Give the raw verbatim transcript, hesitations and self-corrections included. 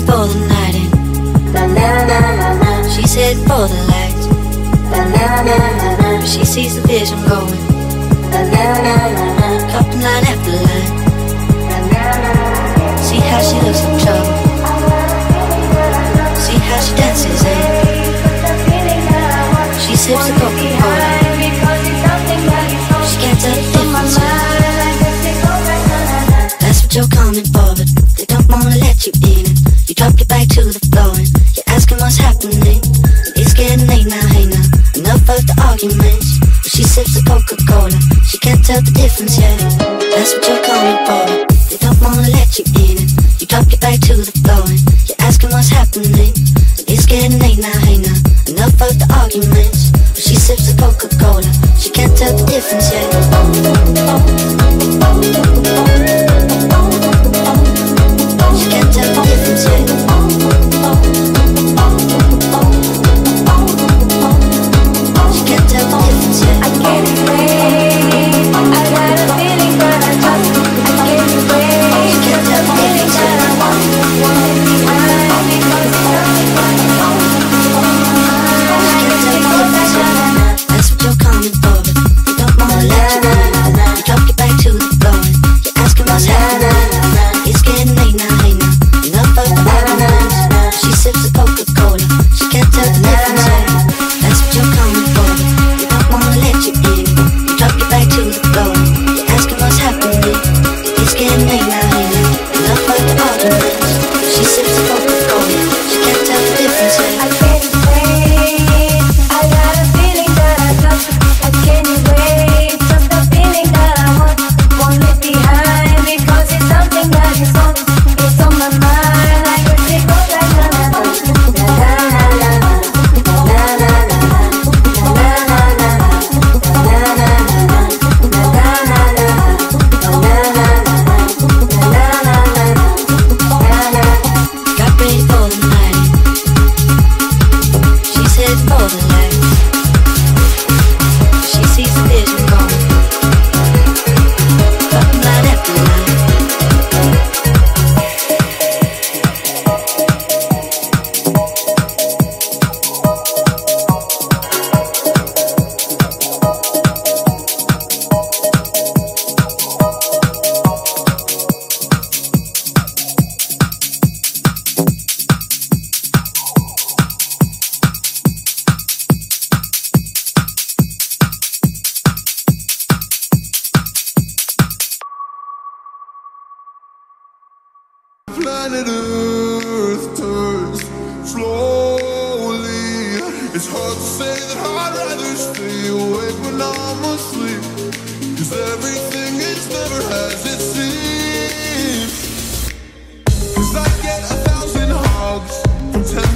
for the night in. She's heading for the light. She sees the vision going. Dropping line after line. See how she looks in trouble. See how she dances in. She sips the Coca-Cola. She can't tell the difference. That's what you're coming for, but they don't wanna let you in it. You drop your back to the floor and you're asking what's happening. It's getting late now, hey now. Enough of the arguments. But she sips the Coca-Cola. She can't tell the difference yet. That's what you're coming for, but they don't wanna let you in it. You drop your back to the floor and you're asking what's happening. It's getting late now, hey now. Enough of the arguments. But she sips the Coca-Cola. She can't tell the difference yet. She can't tell the difference yet. She can't tell the difference yet. I can't explain. I got a feeling, but I just I can't explain. She can't tell the difference yet. I want it behind because it's something like She can't tell the difference yet. That's what you're coming for, but they don't wanna let you in. You drop your back to the floor and you're asking what's happening. It's getting late now, hey now. Enough of the arguments. She sips the Coca-Cola. She can't tell the difference yet. That's what you're coming for, but they don't wanna let you in. You drop your back to the floor and you're asking what's happening. It's getting late now, hey now. Enough of the arguments. She sips the Coca-Cola. She can't tell the difference yet. I can't explain. I got a feeling that I just I can't wait. Just a feeling that I want won't leave behind because it's something that is on it's on my mind. I can see go la la la la la la Got ready for the night. She's headed for the light. She sees the vision going. Dropping line after line. Planet Earth turns slowly. It's hard to say that I'd rather stay awake when I'm asleep, 'cause everything is never as it seems. 'Cause I get a thousand hugs from ten